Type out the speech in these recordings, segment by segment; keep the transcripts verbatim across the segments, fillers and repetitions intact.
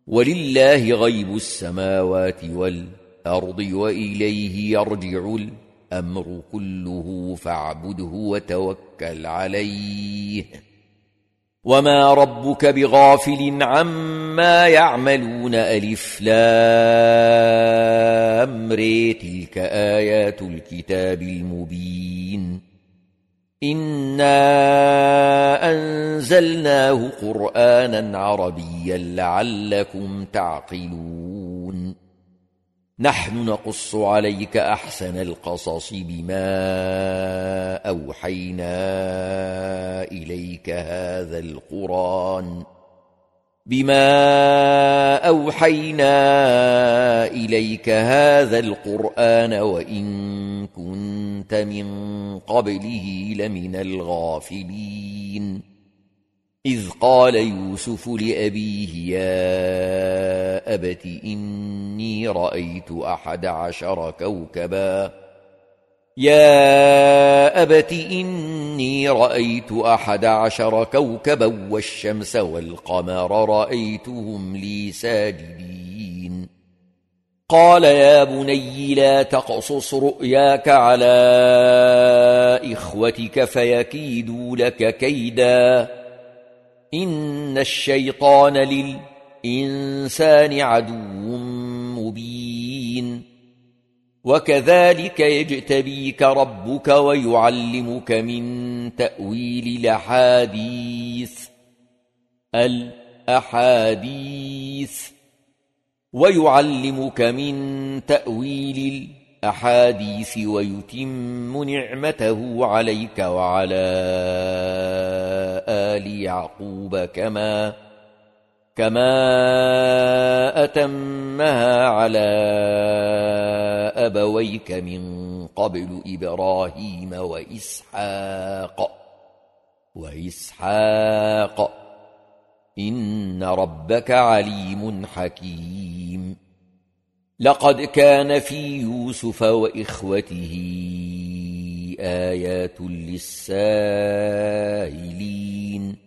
ولله غيب السماوات والأرض وإليه يرجع الأمر كله فاعبده وتوكل عليه وما ربك بغافل عما يعملون ألف لام ر تلك آيات الكتاب المبين إنا أنزلناه قرآنا عربيا لعلكم تعقلون نحن نقص عليك أحسن القصص بما أوحينا إليك هذا القرآن بما أوحينا إليك هذا القرآن وإن كنت من قبله لمن الغافلين إذ قال يوسف لأبيه يا أبت إني رأيت أحد عشر كوكبا يا أبت إني رأيت أحد عشر كوكبا والشمس والقمر رأيتهم لي ساجدين قال يا بني لا تقصص رؤياك على إخوتك فيكيدوا لك كيدا إن الشيطان للإنسان عدو مبين وكذلك يجتبيك ربك ويعلمك من تأويل الأحاديث الأحاديث ويعلمك من تأويل الأحاديث ويتم نعمته عليك وعلى آل يعقوب كما كما أتمها على أبويك من قبل إبراهيم وإسحاق وإسحاق إن ربك عليم حكيم لقد كان في يوسف وإخوته آيات للسائلين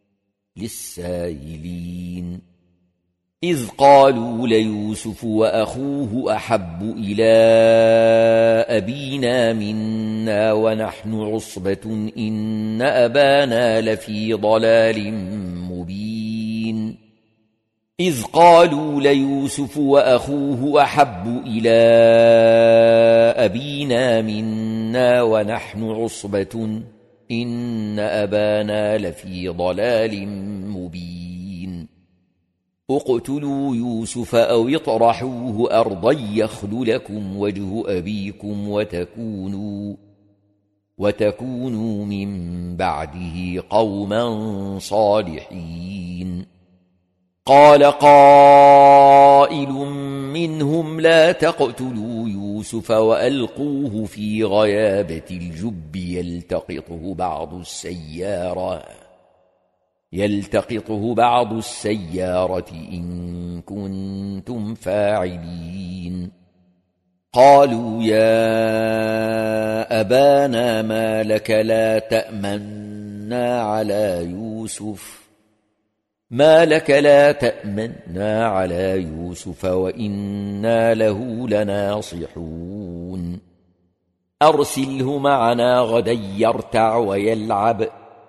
للسائلين إذ قالوا ليوسف وأخوه أحب إلى أبينا منا ونحن عصبة إن أبانا لفي ضلال مبين إذ قالوا ليوسف وأخوه أحب إلى أبينا منا ونحن عصبة إن أبانا لفي ضلال مبين اقتلوا يوسف أو اطرحوه أرضا يخل لكم وجه أبيكم وتكونوا وتكونوا من بعده قوما صالحين قال قائل منهم لا تقتلوا يوسف وألقوه في غيابة الجب يلتقطه بعض السيارة يلتقطه بعض السيارة إن كنتم فاعلين قالوا يا أبانا ما لك لا تأمنا على يوسف ما لك لا تأمنا على يوسف وإنا له لناصحون أرسله معنا غدا يرتع ويلعب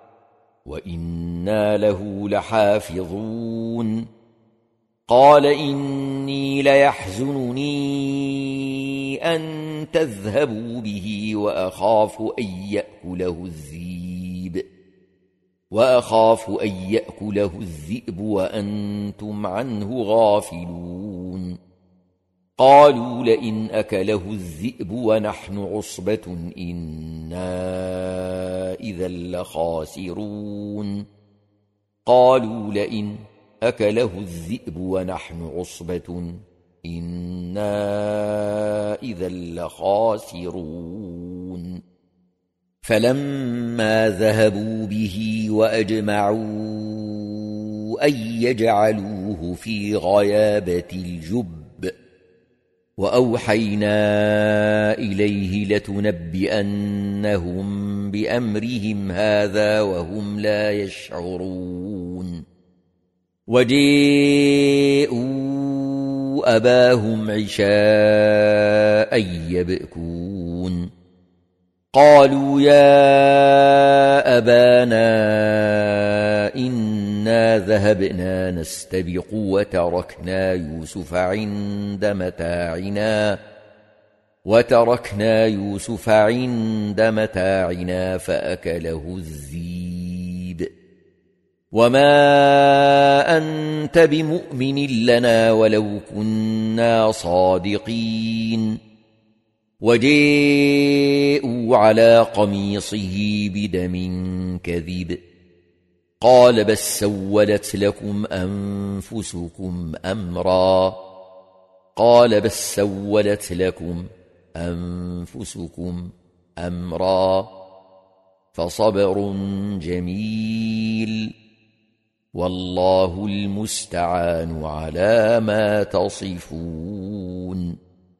وإنا له لحافظون قال إني ليحزنني أن تذهبوا به وأخاف أن يأكله الذئب وأخاف أن يأكله الذئب وأنتم عنه غافلون قالوا لئن أكله الذئب ونحن عصبة إنا إذا لخاسرون قالوا لئن أكله الذئب ونحن عصبة إنا إذا لخاسرون فلما ذهبوا به وأجمعوا أن يجعلوه في غيابة الجب وأوحينا إليه لتنبئنهم بأمرهم هذا وهم لا يشعرون وجاءوا وَتَرَكُوا أَبَاهُمْ عِشَاءً يَبْكُونَ قَالُوا يَا أَبَانَا إِنَّا ذَهَبْنَا نَسْتَبِقُ وَتَرَكْنَا يُوسُفَ عِندَ مَتَاعِنَا وَتَرَكْنَا يُوسُفَ عِندَ مَتَاعِنَا فَأَكَلَهُ الذِّئْبُ وَمَا أَنْتَ بِمُؤْمِنٍ لَنَا وَلَوْ كُنَّا صَادِقِينَ وَجَاءُوا عَلَى قَمِيصِهِ بِدَمٍ كَذِبٍ قَالَ بَلْ سَوَّلَتْ لَكُمْ أَنفُسُكُمْ أَمْرًا قَالَ بَلْ سَوَّلَتْ لَكُمْ أَنفُسُكُمْ أَمْرًا فَصَبْرٌ جَمِيلٌ وَاللَّهُ الْمُسْتَعَانُ عَلَى مَا تَصِفُونَ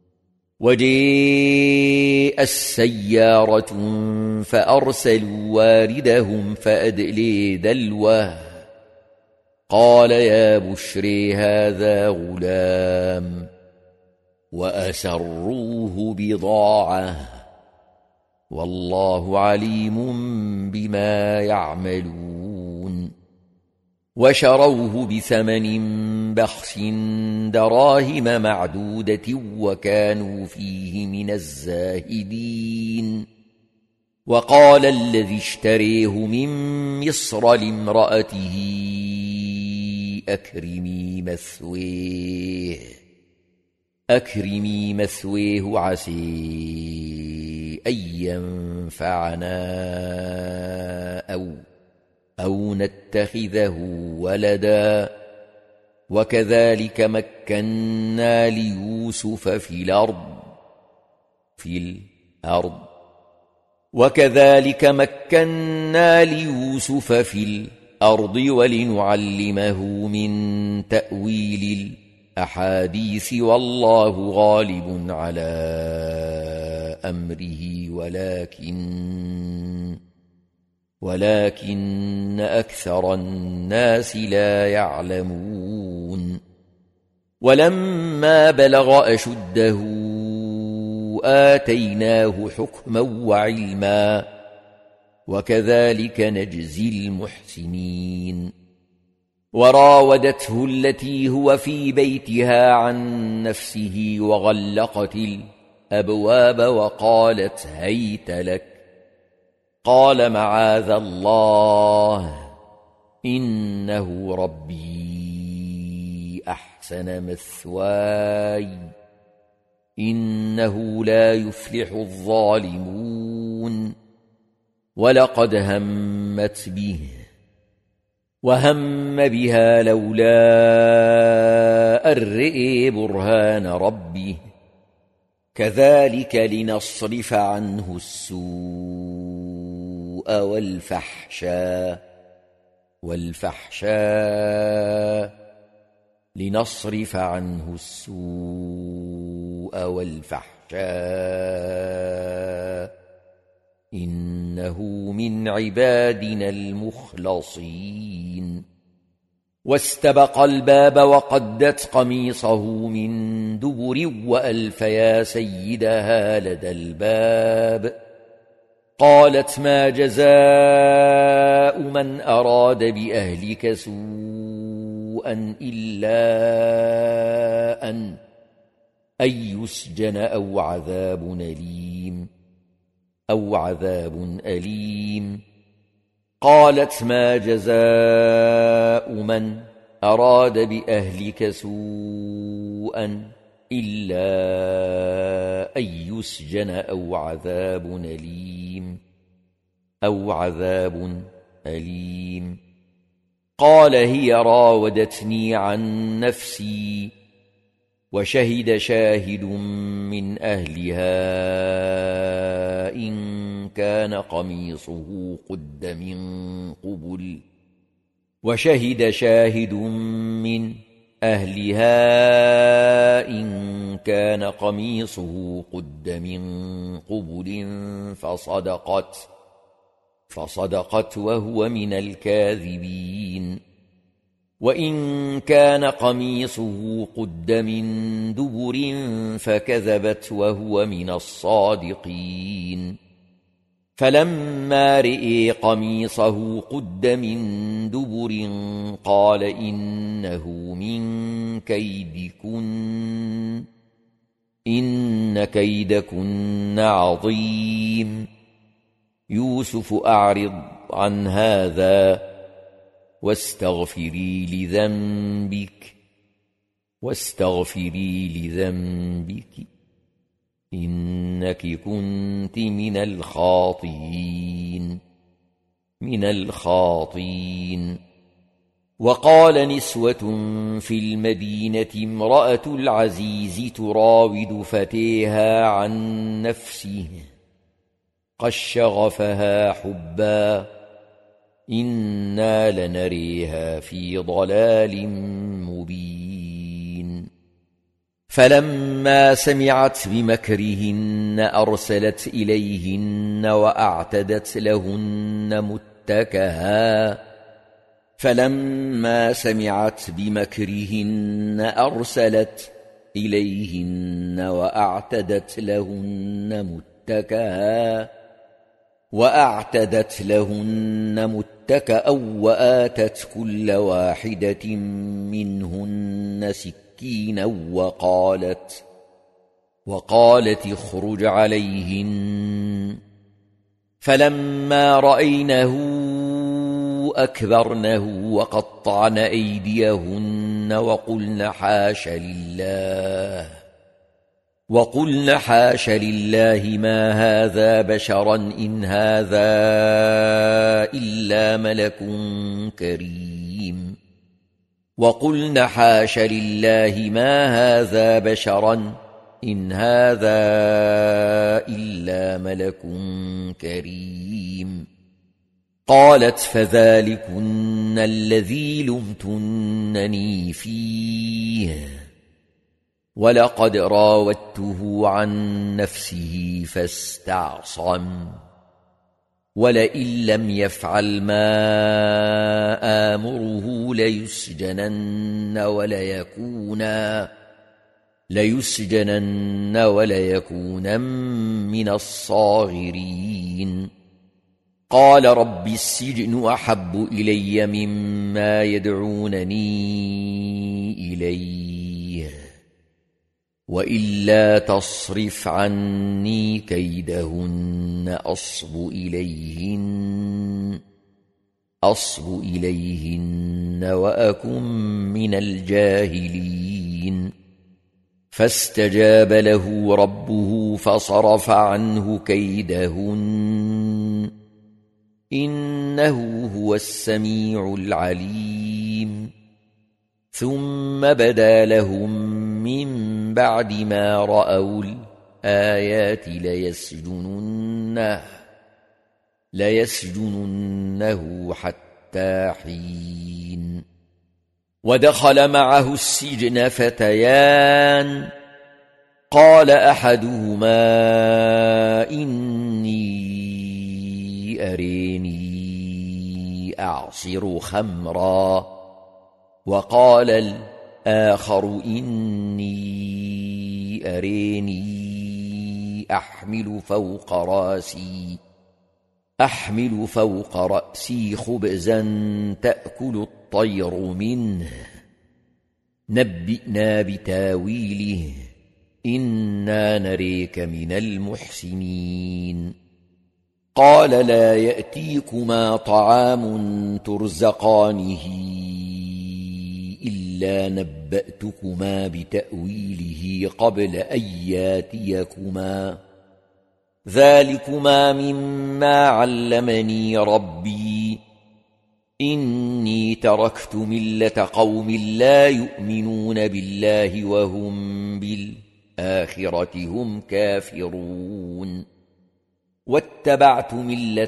وَجَاءَتْ السَّيَّارَةُ فَأَرْسَلُوا وَارِدَهُمْ فَأَدْلَىٰ دَلْوَهُ قَالَ يَا بُشْرَىٰ هَٰذَا غُلَامٌ وَأَسَرُّوهُ بِضَاعَةً وَاللَّهُ عَلِيمٌ بِمَا يَعْمَلُونَ وَشَرَوْهُ بِثَمَنٍ بَخْسٍ دَرَاهِمَ مَعْدُودَةٍ وَكَانُوا فِيهِ مِنَ الزَّاهِدِينَ وَقَالَ الَّذِي اشْتَرَاهُ مِنْ مِصْرَ لِامْرَأَتِهِ أَكْرِمِي مَثْوَاهُ أَكْرِمِي مَثْوَاهُ عَسَىٰ أَن يَنفَعَنَا أَوْ أَوْ نَتَّخِذَهُ وَلَدًا وَكَذَلِكَ مَكَّنَّا لِيُوسُفَ فِي الْأَرْضِ في الأرض وَكَذَلِكَ مَكَّنَّا لِيُوسُفَ فِي الْأَرْضِ وَلِنُعَلِّمَهُ مِنْ تَأْوِيلِ الْأَحَادِيثِ وَاللَّهُ غَالِبٌ عَلَى أَمْرِهِ ولكن ولكن أكثر الناس لا يعلمون ولما بلغ أشده آتيناه حكما وعلما وكذلك نجزي المحسنين وراودته التي هو في بيتها عن نفسه وغلقت الأبواب وقالت هيت لك قال معاذ الله إنه ربي أحسن مثواي إنه لا يفلح الظالمون ولقد همت به وهم بها لولا أن رئي برهان ربه كذلك لنصرف عنه السوء والفحشاء والفحشاء لنصرف عنه السوء والفحشاء إنه من عبادنا المخلصين واستبق الباب وقدت قميصه من دبر وألف يا سيدها لدى الباب قالت ما جزاء من أراد بأهلك سوءا إلا أن أن يسجن أو عذاب أليم أو عذاب أليم قالت ما جزاء من أراد بأهلك سوءا إلا أن يسجن أو عذاب أليم أو عذاب أليم قال هي راودتني عن نفسي وشهد شاهد من أهلها إن كان قميصه قد من قبل وشهد شاهد من أهلها إن كان قميصه قد من قبل فصدقت فصدقت وهو من الكاذبين وإن كان قميصه قد من دبر فكذبت وهو من الصادقين فلما رئي قميصه قد من دبر قال إنه من كيدكن إن كيدكن عظيم يوسف أعرض عن هذا واستغفري لذنبك واستغفري لذنبك إنك كنت من الخاطئين من الخاطئين وقال نسوة في المدينة امرأة العزيز تراود فتيها عن نفسه قد شغفها حبا إنا لنريها في ضلال مبين فلما سمعت بمكرهن أرسلت إليهن وأعتدت لهن متكئا فلما سمعت بمكرهن أرسلت إليهن وأعتدت لهن متكئا وأعتدت لهن متكئا وآتت كل واحدة منهن سكينا وقالت وقالت اخرج عليهن فلما رأينه أكبرنه وقطعن أيديهن وقلن حاش لله وقلن حاش لله ما هذا بشرا إن هذا إلا ملك كريم وقلن حاش لله ما هذا بشرا إن هذا إلا ملك كريم قالت فذلكن الذي لمتنني فيه ولقد راودته عن نفسه فاستعصم ولئن لم يفعل ما آمره ليسجنن وليكونا ليسجنن وليكونا من الصاغرين قال رب السجن أحب إلي مما يدعونني إليه وإلا تصرف عني كيدهن أصب إليهن أصب إليهن وأكن من الجاهلين فاستجاب له ربه فصرف عنه كيدهن إنه هو السميع العليم ثم بدا لهم من بعد ما رأوا الآيات ليسجننه ليسجننه حتى حين ودخل معه السجن فتيان قال أحدهما إني أريني أعصر خمرا وقال الآخر إني أريني أحمل فوق رأسي أحمل فوق رأسي خبزا تأكل الطير منه نبئنا بتاويله إنا نريك من المحسنين قال لا يأتيكما طعام ترزقانه إلا نبأتكما بتأويله قبل أن ياتيكما ذلكما مما علمني ربي إني تركت ملة قوم لا يؤمنون بالله وهم بالآخرة هم كافرون واتبعت ملة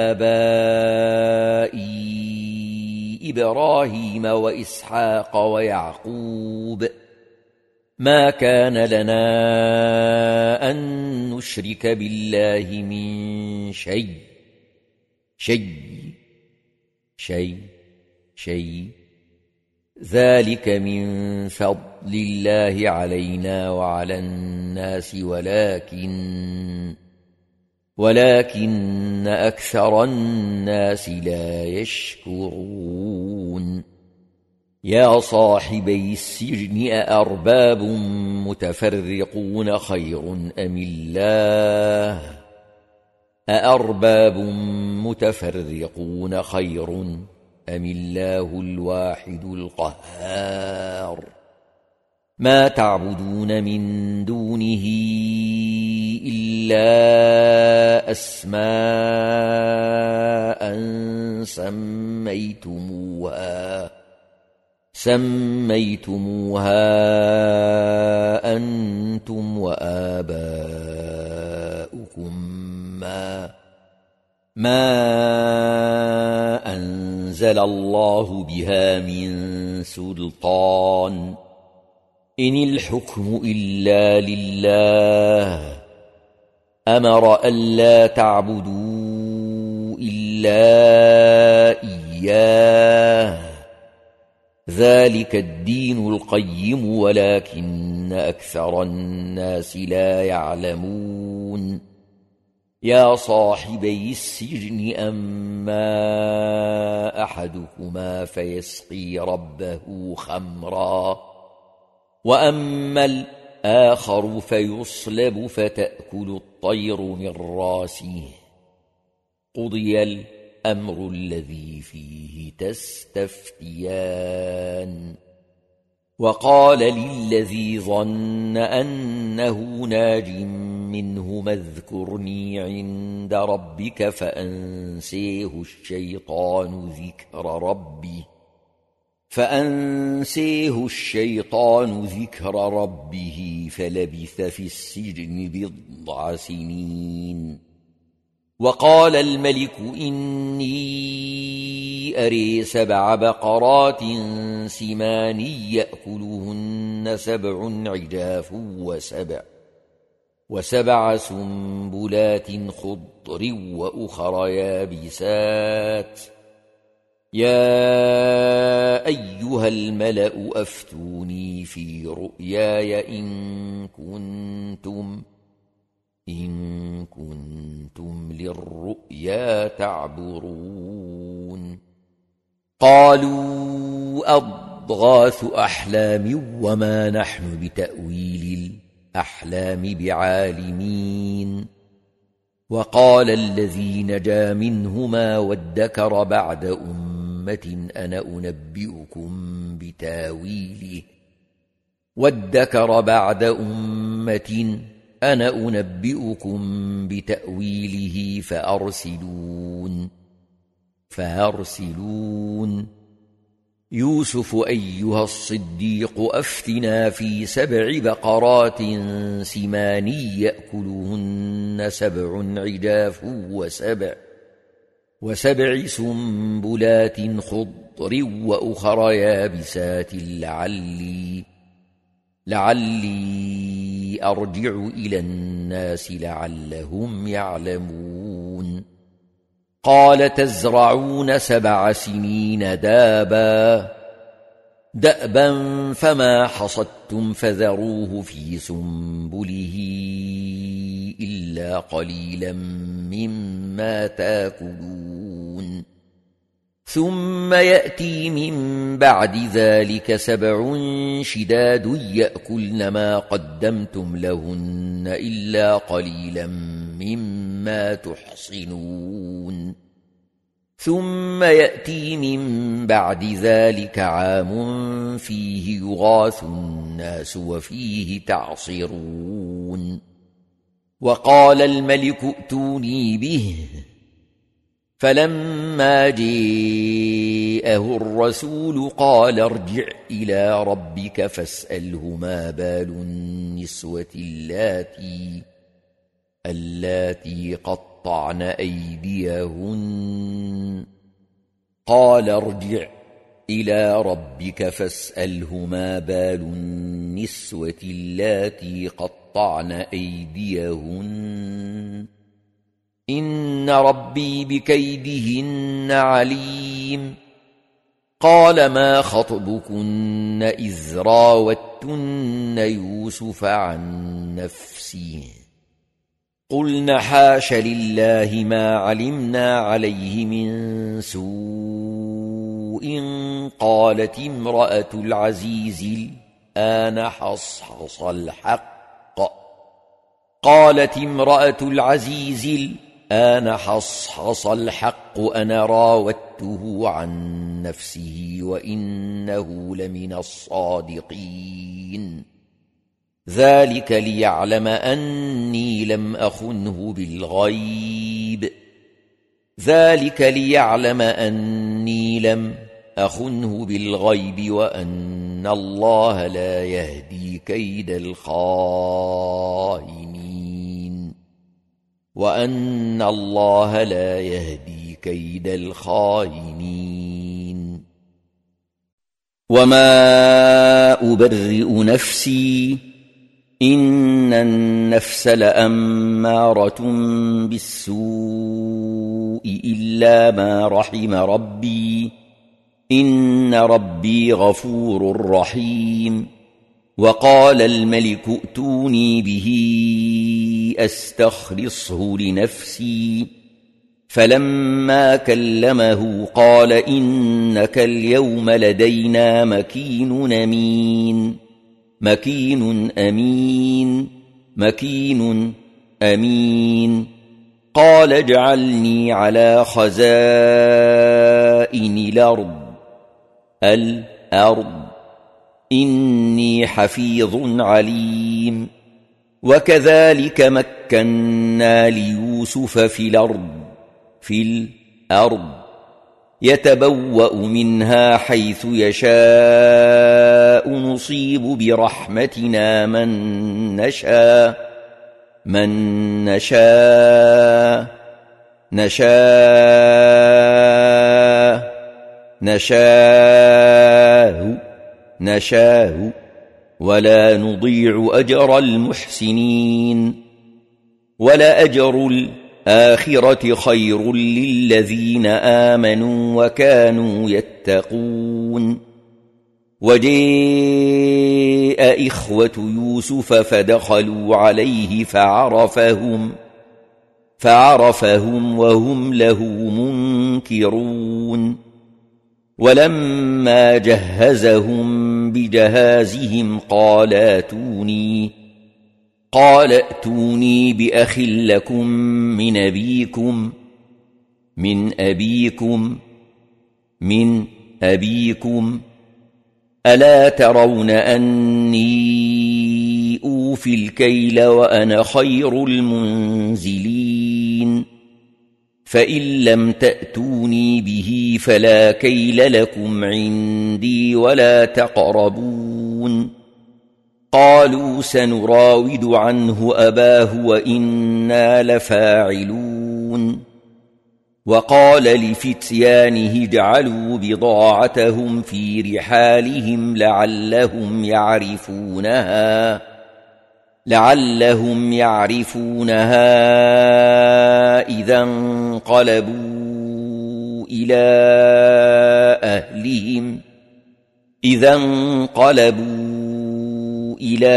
آبائي إبراهيم وإسحاق ويعقوب ما كان لنا أن نشرك بالله من شيء شيء شيء شيء ذلك من فضل الله علينا وعلى الناس ولكن ولكن أكثر الناس لا يشكرون يا صاحبي السجن أأرباب متفرقون خير أم الله أأرباب متفرقون خير أم الله الواحد القهار ما تعبدون من دونه إلا أسماء سميتموها سميتموها أنتم وآباؤكم ما ما أنزل الله بها من سلطان إن الحكم إلا لله أمر ألا تعبدوا إلا إياه ذلك الدين القيم ولكن أكثر الناس لا يعلمون يا صاحبي السجن أما أحدكما فيسقي ربه خمرا وأما الآخر فيصلب فتأكل الطير من راسه قضي الأمر الذي فيه تستفتيان وقال للذي ظن أنه ناج منه اذكرني عند ربك فأنسيه الشيطان ذكر ربه فأنسيه الشيطان ذكر ربه فلبث في السجن بضع سنين وقال الملك إني أري سبع بقرات سمان يأكلهن سبع عجاف وسبع وسبع سنبلات خضر وأخر يابسات يا أيها الملأ أفتوني في رؤياي إن كنتم إن كنتم للرؤيا تعبرون قالوا أضغاث أحلام وما نحن بتأويل الأحلام بعالمين وقال الذي نجا منهما وادكر بعد أمة أنا أنبئكم بتاويله وادكر بعد أمة أنا أنبئكم بتأويله فأرسلون فأرسلون يوسف أيها الصديق أفتنا في سبع بقرات سمان يأكلهن سبع عجاف وسبع وسبع سنبلات خضر وأخر يابسات لعلي لعلي أرجع إلى الناس لعلهم يعلمون قال تزرعون سبع سنين دابا دأبا فما حصدتم فذروه في سنبله إلا قليلا مما تاكلون ثم يأتي من بعد ذلك سبع شداد يأكلن ما قدمتم لهن إلا قليلا مما تحصنون ثم يأتي من بعد ذلك عام فيه يغاث الناس وفيه تعصرون وقال الملك ائتوني به فلما جاءه الرسول قال ارجع إلى ربك فاسأله ما بال النسوة اللاتي اللاتي قطعن أيديهن قال ارجع إلى ربك فاسأله ما بال النسوة اللاتي قطعن أيديهن إن ربي بكيدهن عليم قال ما خطبكن إذ راوتن يوسف عن نفسه قلن حاش لله ما علمنا عليه من سوء قالت امرأة العزيز الآن حصحص الحق قالت امرأة العزيز الآن حصحص الحق أنا راودته عن نفسه وإنه لمن الصادقين ذلك ليعلم أني لم أخنه بالغيب ذلك ليعلم أني لم أخنه بالغيب وأن الله لا يهدي كيد الخائنين وأن الله لا يهدي كيد الخائنين وما أبرئ نفسي إن النفس لأمارة بالسوء إلا ما رحم ربي إن ربي غفور رحيم وقال الملك ائتوني به أستخلصه لنفسي فلما كلمه قال إنك اليوم لدينا مكين أمين مكين أمين مكين أمين قال اجعلني على خزائن الأرض الأرض إني حفيظ عليم وكذلك مكنا ليوسف في الأرض في الأرض يتبوأ منها حيث يشاء نصيب برحمتنا من نشاء من نشاء نشاء نشاء نشاء ولا نضيع أجر المحسنين ولأجر الآخرة خير للذين آمنوا وكانوا يتقون وجاء إخوة يوسف فدخلوا عليه فعرفهم فعرفهم وهم له منكرون ولما جهزهم بجهازهم قال ائتوني قال ائتوني بأخ لكم من أبيكم من أبيكم من أبيكم ألا ترون أني أوفي الكيل وأنا خير المنزلين فإن لم تأتوني به فلا كيل لكم عندي ولا تقربون قالوا سنراود عنه أباه وإنا لفاعلون وقال لفتيانه اجعلوا بضاعتهم في رحالهم لعلهم يعرفونها لعلهم يعرفونها إذا انقلبوا إلى أهلهم إذا انقلبوا إلى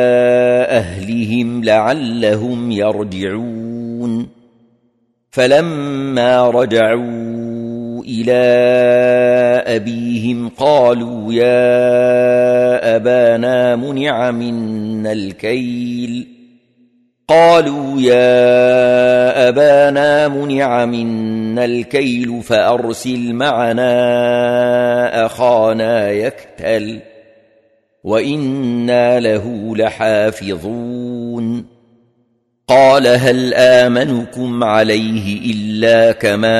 أهلهم لعلهم يرجعون فلما رجعوا إلى أبيهم قالوا يا أبانا منع منا الكيل قالوا يا أبانا منع منا الكيل فأرسل معنا أخانا يكتل وإنا له لحافظون قال هل آمنكم عليه إلا كما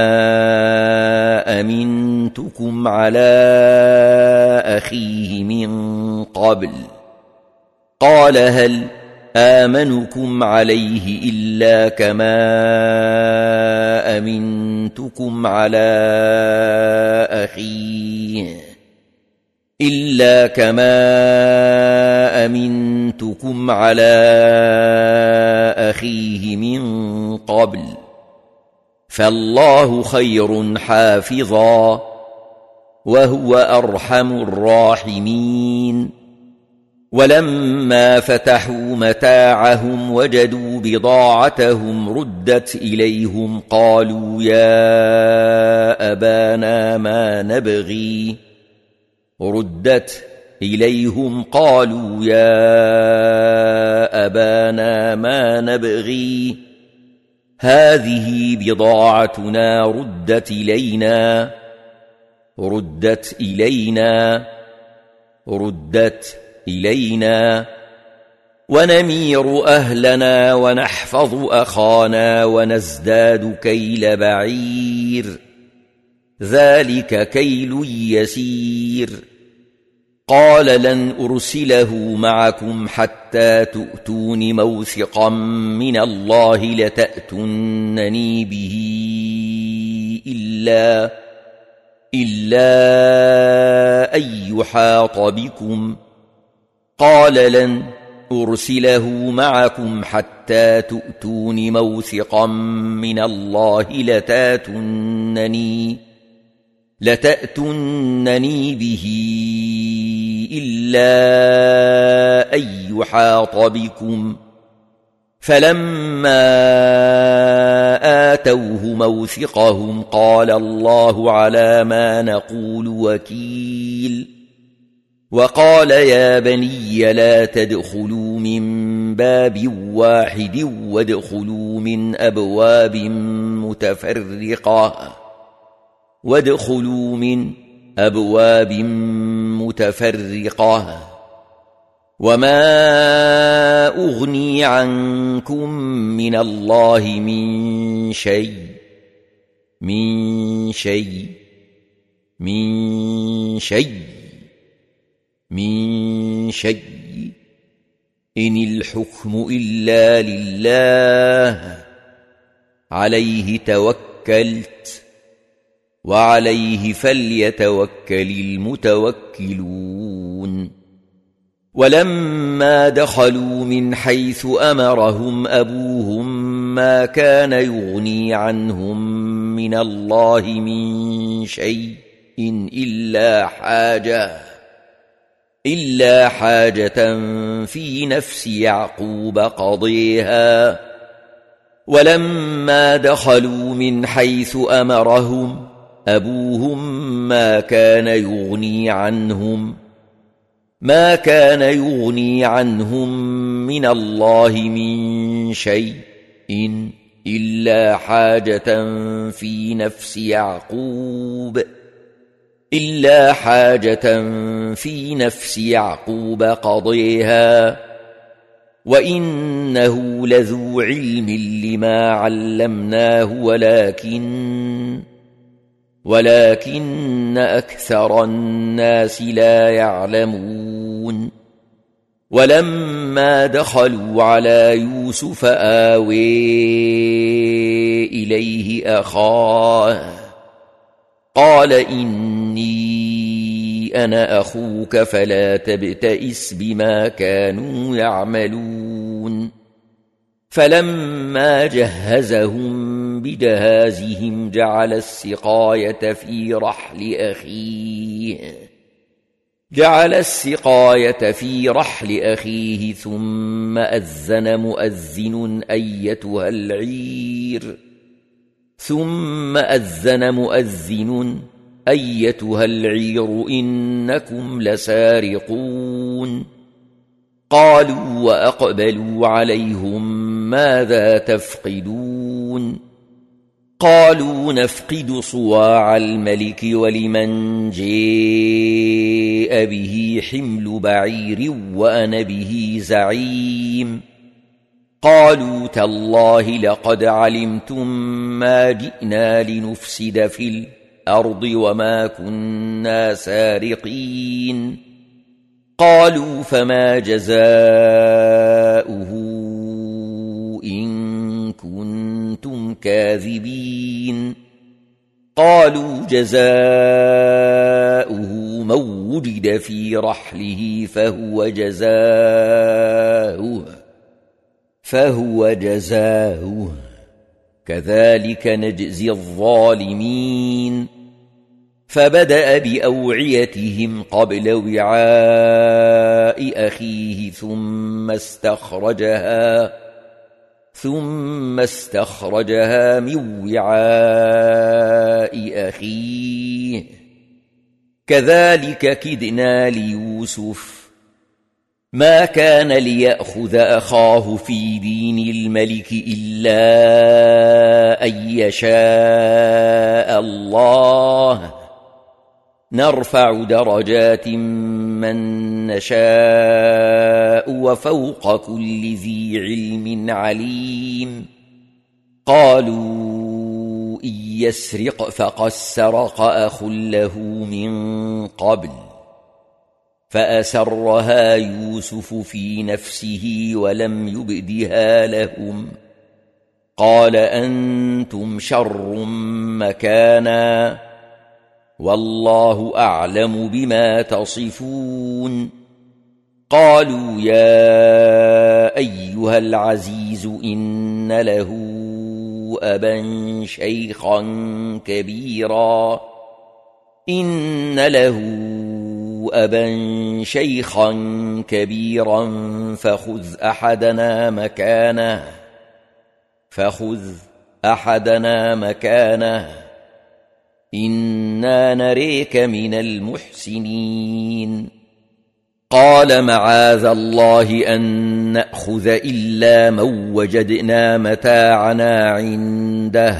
أمنتكم على أخيه من قبل قال هل آمنكم عليه إلا كما أمنتكم على أخيه إلا كما أمنتكم على أخيه من قبل فالله خير حافظا وهو أرحم الراحمين ولما فتحوا متاعهم وجدوا بضاعتهم ردت إليهم قالوا يا أبانا ما نبغي ردت إليهم قالوا يا أبانا ما نبغي هذه بضاعتنا ردت إلينا ردت إلينا ردت إلينا ونمير أهلنا ونحفظ أخانا ونزداد كيل بعير ذلك كيل يسير قال لن أرسله معكم حتى تؤتون موثقا من الله لتأتونني به إلا إلا أن يحاط بكم قال لن أرسله معكم حتى تؤتون موثقا من الله لتأتونني لتأتونني به إلا أن يحاط بكم فلما آتوه موثقهم قال الله على ما نقول وكيل وقال يا بني لا تدخلوا من باب واحد وادخلوا من أبواب متفرقة وادخلوا من أبواب متفرقة وما أغني عنكم من الله من شيء من شيء من شيء من شيء إن الحكم إلا لله عليه توكلت وعليه فليتوكل المتوكلون ولما دخلوا من حيث أمرهم أبوهم ما كان يغني عنهم من الله من شيء إلا حاجة إلا حاجة في نفس يعقوب قضيها ولما دخلوا من حيث أمرهم أبوهم ما كان يغني عنهم ما كان يغني عنهم من الله من شيء إلا حاجة في نفس يعقوب إلا حاجة في نفس يعقوب قضيها وإنه لذو علم لما علمناه ولكن ولكن أكثر الناس لا يعلمون ولما دخلوا على يوسف آوي إليه أخاه قال إني أنا أخوك فلا تبتئس بما كانوا يعملون فلما جهزهم بجهازهم جعل السقاية في رحل أخيه جعل السقاية في رحل أخيه ثم أذن مؤذن أيتها العير ثم أذن مؤذن أيتها العير إنكم لسارقون قالوا وأقبلوا عليهم ماذا تفقدون قالوا نفقد صواع الملك ولمن جاء به حمل بعير وأنا به زعيم قالوا تالله لقد علمتم ما جئنا لنفسد في الأرض وما كنا سارقين قالوا فما جزاؤه إن كنتم كاذبين قالوا جزاؤه من وجد في رحله فهو جزاؤه فهو جزاؤه كذلك نجزي الظالمين فبدأ بأوعيتهم قبل وعاء أخيه ثم استخرجها ثم استخرجها من وعاء أخيه كذلك كدنا ليوسف ما كان ليأخذ أخاه في دين الملك إلا أن يشاء الله نرفع درجات من نشاء وفوق كل ذي علم عليم قالوا إن يسرق فقد سرق أخ له من قبل فأسرها يوسف في نفسه ولم يبدها لهم قال أنتم شر مكانا والله أعلم بما تصفون قالوا يا أيها العزيز إن له أبا شيخا كبيرا إن له أبا شيخا كبيرا فخذ أحدنا مكانه فخذ أحدنا مكانه إنا نريك من المحسنين قال معاذ الله أن نأخذ إلا من وجدنا متاعنا عنده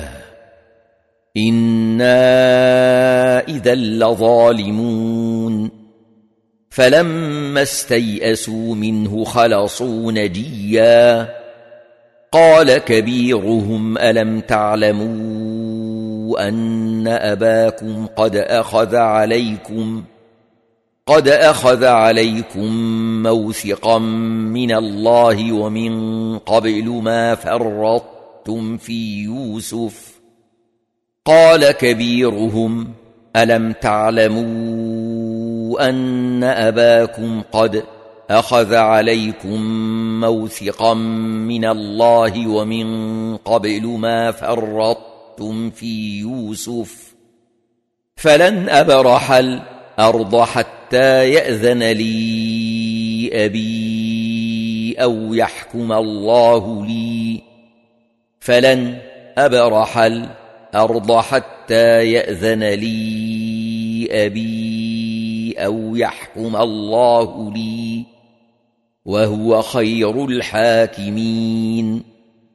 إنا إذا لظالمون فلما استيئسوا منه خلصوا نجيا قال كبيرهم ألم تعلموا أن أباكم قد أخذ عليكم قد أخذ عليكم موثقا من الله ومن قبل ما فرطتم في يوسف قال كبيرهم ألم تعلموا أن أباكم قد أخذ عليكم موثقا من الله ومن قبل ما فرطتم في يوسف فلن أبرح الأرض حتى يأذن لي أبي أو يحكم الله لي فلن أبرح الأرض حتى يأذن لي أبي أو يحكم الله لي وهو خير الحاكمين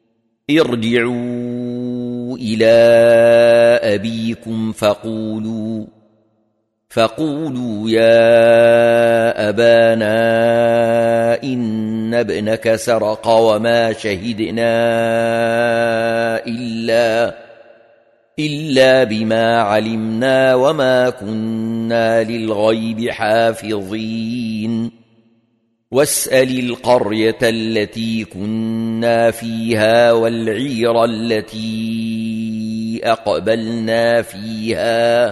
ارجعوا إلى أبيكم فقولوا فقولوا يا أبانا إن ابنك سرق وما شهدنا إلا إلا بما علمنا وما كنا للغيب حافظين واسأل القرية التي كنا فيها والعير التي أقبلنا فيها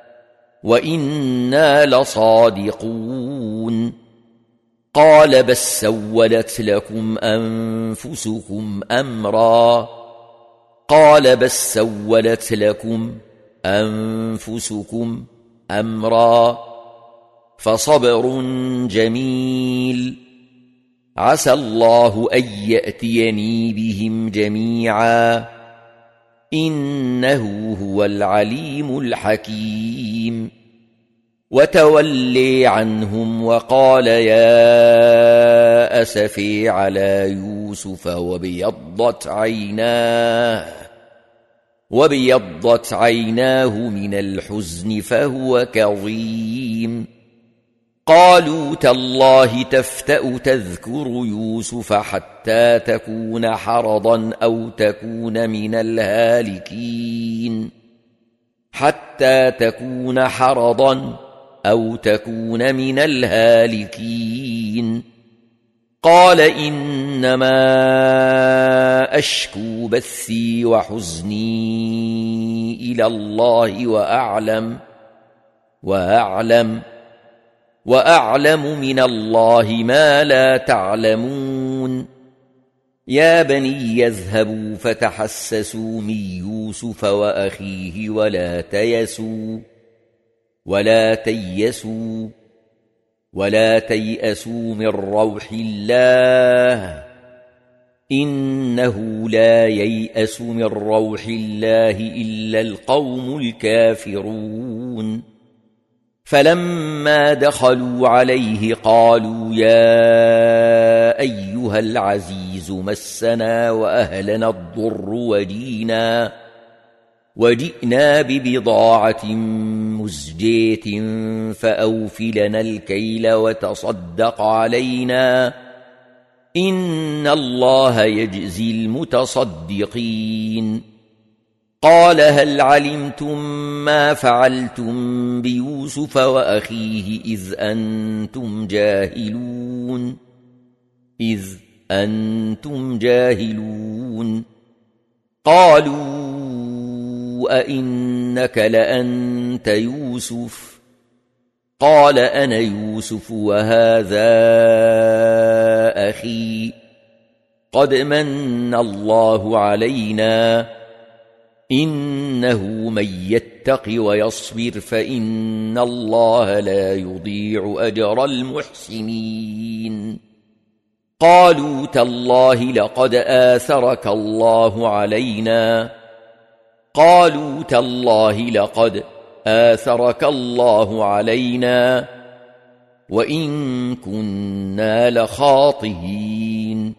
وإنا لصادقون قال بل سولت لكم أنفسكم أمرا قال بل سولت لكم أنفسكم أمرا فصبر جميل عسى الله أن يأتيني بهم جميعا إنه هو العليم الحكيم وتولي عنهم وقال يا أسفي على يوسف وابيضت عيناه وابيضت عيناه من الحزن فهو كظيم قالوا تالله تفتأ تذكر يوسف حتى تكون حرضا أو تكون من الهالكين حتى تكون حرضا أو تكون من الهالكين قال إنما أشكو بثي وحزني إلى الله وأعلم وأعلم وأعلم من الله ما لا تعلمون يا بني يذهبوا فتحسسوا من يوسف وأخيه ولا تيسوا ولا تيسوا ولا تيأسوا من روح الله إنه لا ييأس من روح الله إلا القوم الكافرون فلما دخلوا عليه قالوا يا أيها العزيز مسنا وأهلنا الضر وجئنا وجئنا ببضاعة مزجاة فأوف لنا الكيل وتصدق علينا إن الله يجزي المتصدقين قال هل علمتم ما فعلتم بيوسف وأخيه إذ أنتم جاهلون إذ أنتم جاهلون قالوا أئنك لأنت يوسف قال أنا يوسف وهذا أخي قد من الله علينا إنه من يتق ويصبر فإن الله لا يضيع أجر المحسنين قالوا تالله لقد آثرك الله علينا قالوا تالله لقد آثرك الله علينا وإن كنا لخاطئين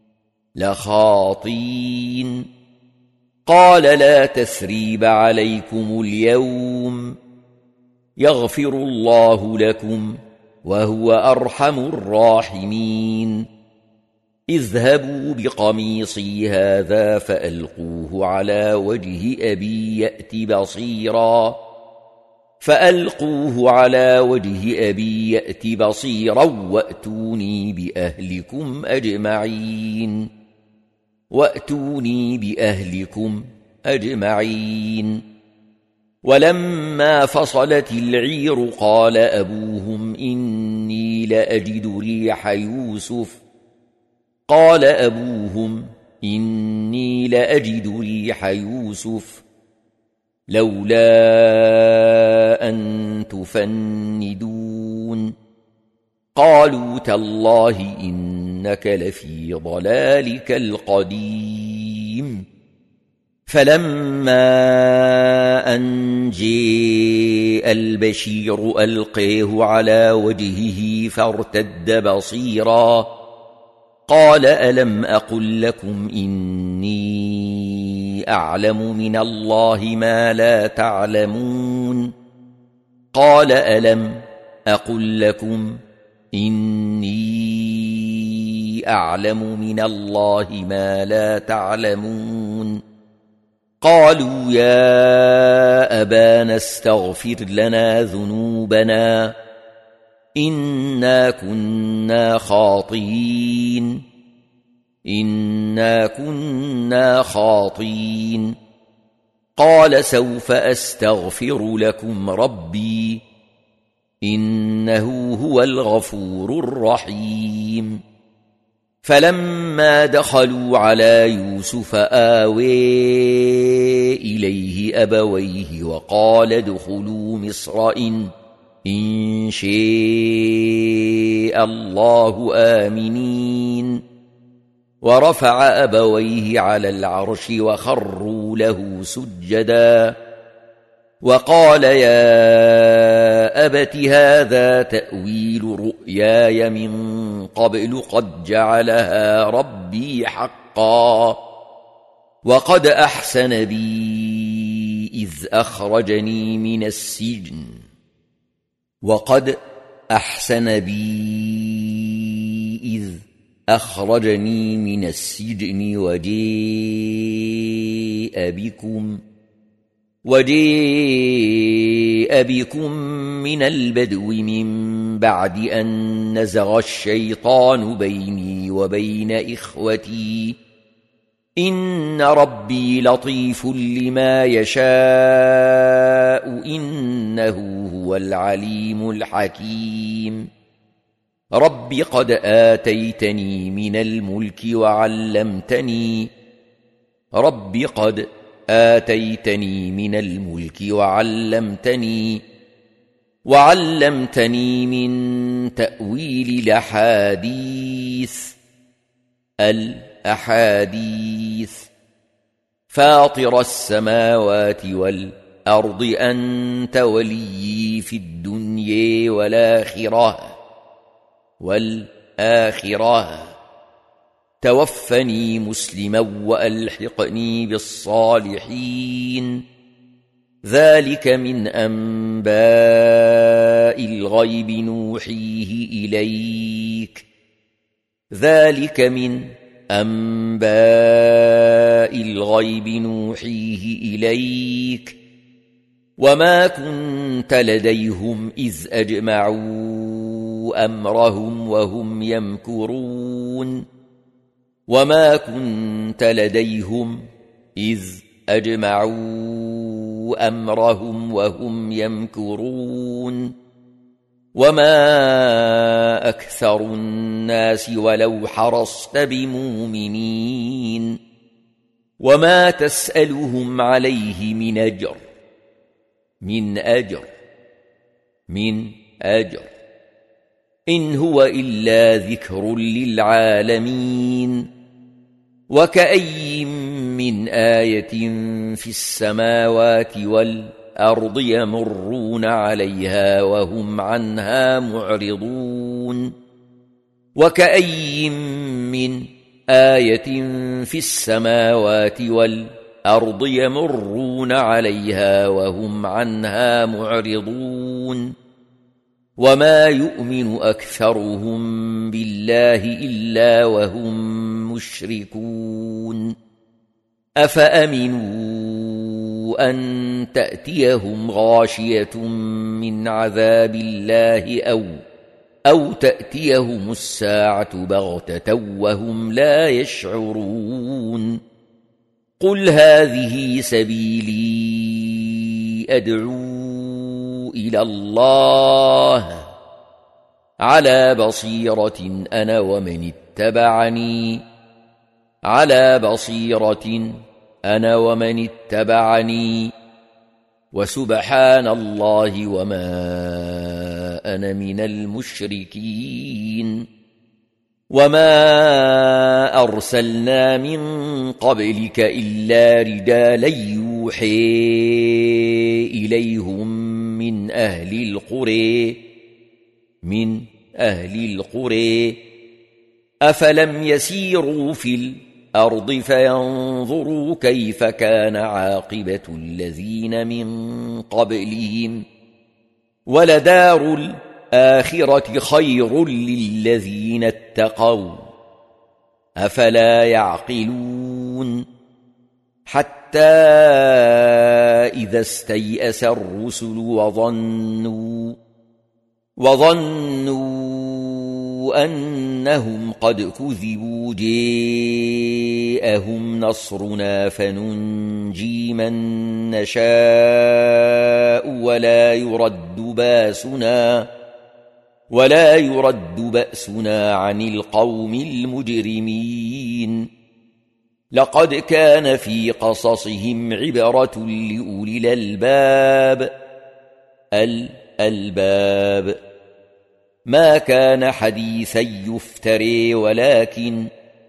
لخاطئين قال لا تثريب عليكم اليوم يغفر الله لكم وهو أرحم الراحمين اذهبوا بقميصي هذا فألقوه على وجه أبي يأت بصيرا فألقوه على وجه أبي يأت بصيرا وأتوني بأهلكم أجمعين وأتوني بأهلكم أجمعين ولما فصلت العير قال أبوهم إني لأجد ريح يوسف قال أبوهم إني لأجد ريح يوسف لولا أن تفندون قالوا تالله إنك لفي ضلالك القديم فلما أن جاء البشير ألقيه على وجهه فارتد بصيرا قال ألم أقل لكم إني أعلم من الله ما لا تعلمون قال ألم أقل لكم إني أعلم من الله ما لا تعلمون قالوا يا أبانا استغفر لنا ذنوبنا إنا كنا خاطئين إنا كنا خاطئين قال سوف أستغفر لكم ربي إنه هو الغفور الرحيم فلما دخلوا على يوسف آوي إليه أبويه وقال ادخلوا مصر إن إن شاء الله آمنين ورفع أبويه على العرش وخروا له سجدا وقال يا أبت هذا تأويل رؤياي من قبل قد جعلها ربي حقا وقد أحسن بي إذ أخرجني من السجن وقد أحسن بي إذ أخرجني من السجن وجاء بكم وجاء بكم من البدو من بعد أن نزغ الشيطان بيني وبين إخوتي إن ربي لطيف لما يشاء إنه هو العليم الحكيم رب قد آتيتني من الملك وعلمتني رب قد آتيتني من الملك وعلمتني وعلمتني من تأويل الأحاديث الأحاديث فاطر السماوات والأرض أنت وليي في الدنيا والآخرة والآخرة توفني مسلما وألحقني بالصالحين ذلك من أنباء الغيب نوحيه إليك ذلك من أنباء الغيب نوحيه إليك وما كنت لديهم إذ أجمعوا أمرهم وهم يمكرون وما كنت لديهم إذ أجمعوا أمرهم وهم يمكرون وما أكثر الناس ولو حرصت بمؤمنين وما تسألهم عليه من أجر من أجر من أجر إن هو إلا ذكر للعالمين وكأي من آية في السماوات والأرض يمرون عليها وهم عنها معرضون وكأي من آية في السماوات والأرض يمرون عليها وهم عنها معرضون وما يؤمن أكثرهم بالله إلا وهم مشركون أفأمنوا أن تأتيهم غاشية من عذاب الله أو أو تأتيهم الساعة بغتة وهم لا يشعرون قل هذه سبيلي أدعو إلى الله على بصيرة أنا ومن اتبعني على بصيرة أنا ومن اتبعني وسبحان الله وما أنا من المشركين وما أرسلنا من قبلك إلا رجالا يوحي إليهم من أهل القرى من أهل القرى أفلم يسيروا في الأرض فينظروا كيف كان عاقبة الذين من قبلهم ولدار الآخرة خير للذين اتقوا أفلا يعقلون حتى إذا استيأس الرسل وظنوا وظنوا أنهم قد كذبوا جاءهم نصرنا فننجي من نشاء ولا يرد باسنا ولا يرد بأسنا عن القوم المجرمين لقد كان في قصصهم عبرة لأولي الألباب الألباب ما كان حديثا يفتري ولكن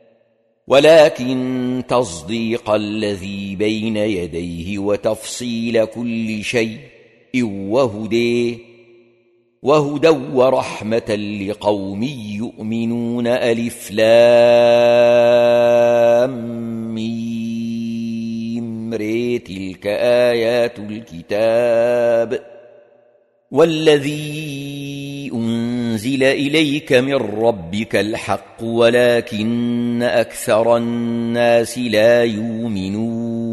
ولكن تصديق الذي بين يديه وتفصيل كل شيء وهدى وهدى ورحمة لقوم يؤمنون ألف لام ميم ري تلك آيات الكتاب والذي أنزل إليك من ربك الحق ولكن أكثر الناس لا يؤمنون